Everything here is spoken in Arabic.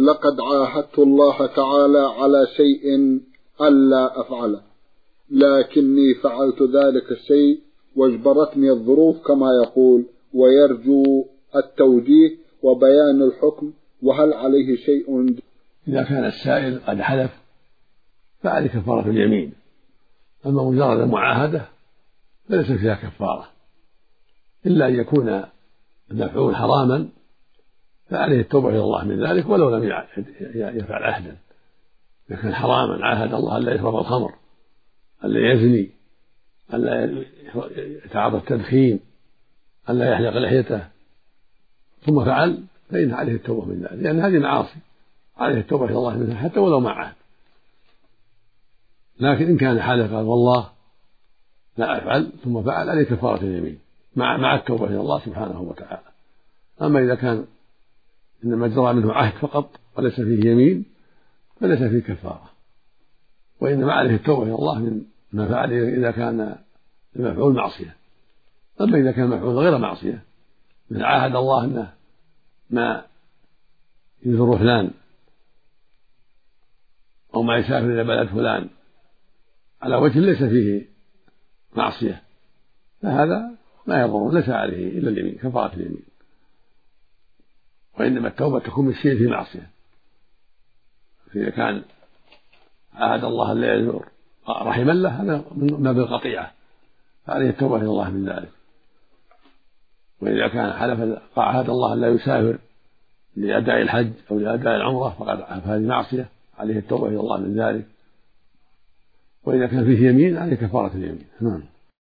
لقد عاهدت الله تعالى على شيء ألا أفعله، لكني فعلت ذلك الشيء واجبرتني الظروف كما يقول، ويرجو التوجيه وبيان الحكم، وهل عليه شيء؟ إذا كان السائل قد حلف فعليه كفارة اليمين، أما مجرد المعاهدة فليس فيها كفارة، إلا أن يكون المفعول حراما فعليه التوبة إلى الله من ذلك ولو لم يفعل عهدا. إذا كان حراما عاهد الله ألا يشرب الخمر، ألا يزني، ألا يتعاطى التدخين، ألا يحلق لحيته، ثم فعل، فإن عليه التوبة من ذلك، لأن هذه معاصي عليه التوبة إلى الله منها حتى ولو مع عهد. لكن إن كان حالف قال والله لا أفعل ثم فعل، عليه كفارة اليمين مع التوبة إلى الله سبحانه وتعالى. أما إذا كان إنما جرى منه عهد فقط وليس فيه يمين فليس فيه كفارة، وإنما عليه التوبة إلى الله من ما فعل إذا كان المفعول معصية. أما إذا كان المفعول غير معصية، من عاهد الله أنه ما يزور فلان أو ما يسافر إلى بلد فلان على وجه ليس فيه معصية، فهذا ما يضر، ليس عليه إلا اليمين، كفارة اليمين. وإنما التوبة تكون بالشيء في معصية، فإذا كان عاهد الله ألا يزور رحما له هذا من بالقطيعة، فعليه التوبة إلى الله من ذلك. وإذا كان حلف عاهد الله ألا يسافر لأداء الحج أو لأداء العمرة فقد هذه معصية، عليه التوبة إلى الله من ذلك. وإذا كان فيه يمين عليه كفارة اليمين.